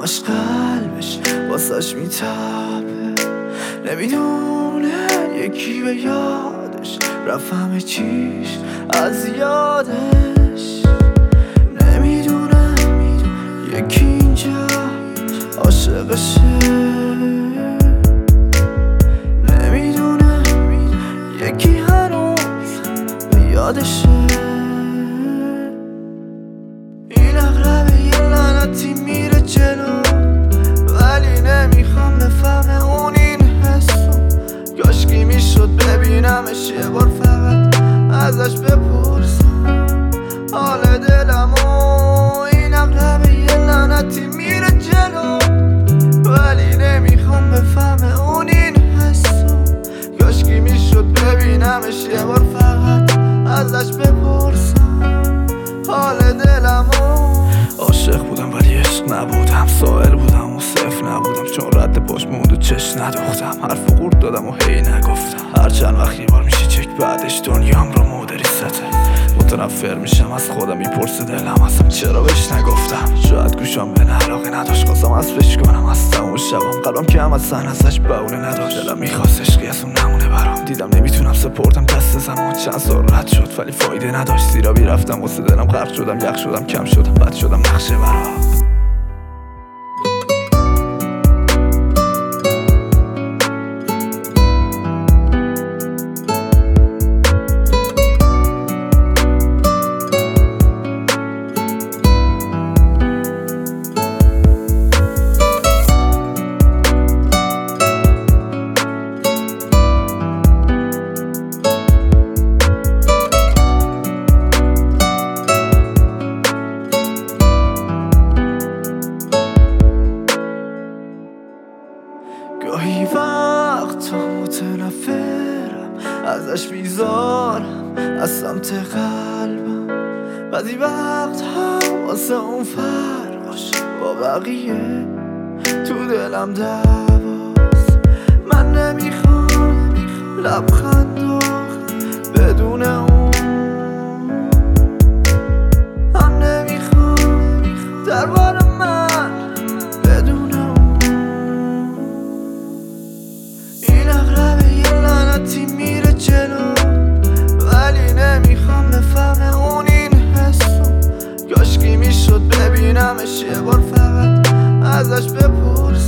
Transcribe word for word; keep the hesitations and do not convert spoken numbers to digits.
همش قلبش واسش میتابه، نمیدونه یکی به یادش رفت همه چیش از یادش. نمیدونه یکی اینجا عاشقشه، نمیدونه یکی هنوز به یادشه. این اغربه یه لعنتی میره جلو، ولی نمیخوام بفهمه اون این حسو. کاشکی میشد ببینمش یه بار فقط ازش بپرسم حال دلمو. این اغربه یه لعنتی میره جلو، ولی نمیخوام بفهمه اون این حسو. کاشکی میشد ببینمش یه بار فقط ازش بپرسم حال دلمو. عاشق بودم ولی عشق نبودم، سائل بودم و صفر نبودم، چون رد پاش موند و چش نداختم. حرف و قورت دادم و هی نگفتم، هر چند وقت یه بار میشه چک بعدش دنیام رو مدری سته. متنفر میشم از خودم، میپرسه دلم ازم چرا بهش نگفتم. شاید گوشم به علاقه نداشت، خواستم اصلش کنم از تموم شبم. قلبم که هم از سن ازش بهونه نداشت، دلم میخواست عشقی از اون نمونه برام. دیدم نمیتونم سپردم دست زمان، چند سال رد شد ولی فایده نداشت. زیرا بی رفتم واسه دلم غرق شدم، یخ شدم کم شدم بد شدم نقشه برام. گاهی وقتا متنفرم ازش، بیزارم از سمت قلبم. بعضی وقت هم واسه اون فرقاش با بقیه تو دلم دواست. من نمیخوام لبخندو بدون اون، هم نمیخوام درباره من بدون اون. این اغربه یه لعنتی میره جلو، ولی نمیخوام بفهمه اون این حسو. کاشکی میشد ببینمش یه بار فقط ازش بپرسم